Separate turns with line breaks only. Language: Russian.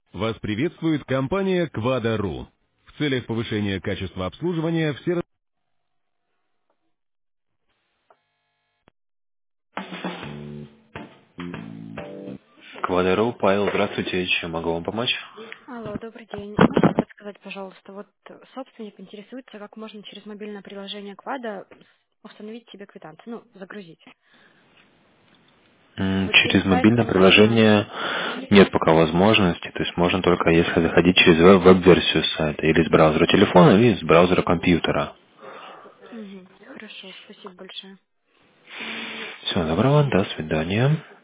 Вас приветствует компания Quada.ru. В целях повышения качества обслуживания все... Quada.ru, Павел, здравствуйте, чем могу вам помочь?
Алло, добрый день. Можете подсказать, пожалуйста, вот собственник интересуется, как можно через мобильное приложение Квада установить себе квитанцию, ну, загрузить. Вот через
Через
сайт
мобильное
возможно?
приложение нет пока возможности, то есть можно только если заходить через веб-версию сайта или с браузера телефона, или с браузера компьютера.
Угу. Хорошо, спасибо большое.
Всего доброго, до свидания.